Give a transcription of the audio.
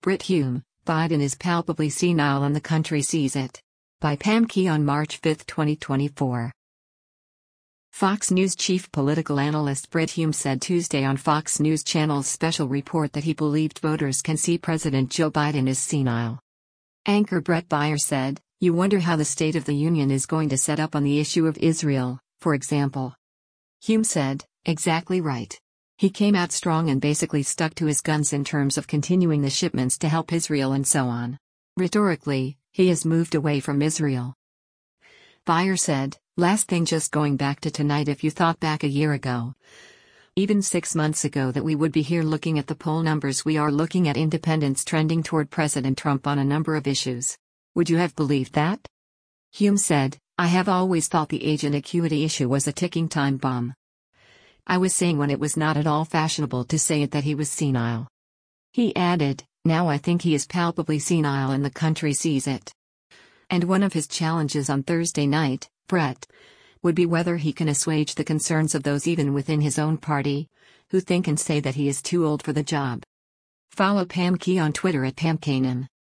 Brit Hume, Biden is palpably senile and the country sees it. By Pam Key on March 5, 2024. Fox News chief political analyst Brit Hume said Tuesday on Fox News Channel's special report that he believed voters can see President Joe Biden is senile. Anchor Bret Baier said, "You wonder how the State of the Union is going to set up on the issue of Israel, for example." Hume said, "Exactly right. He came out strong and basically stuck to his guns in terms of continuing the shipments to help Israel and so on. Rhetorically, he has moved away from Israel." Baier said, "Last thing, just going back to tonight, if you thought back a year ago, even 6 months ago, that we would be here looking at the poll numbers we are looking at, independents trending toward President Trump on a number of issues. Would you have believed that?" Hume said, "I have always thought the age inequity issue was a ticking time bomb. I was saying when it was not at all fashionable to say it that he was senile." He added, "Now I think he is palpably senile and the country sees it." And one of his challenges on Thursday night, Bret, would be whether he can assuage the concerns of those even within his own party, who think and say that he is too old for the job. Follow Pam Key on Twitter at PamKanem.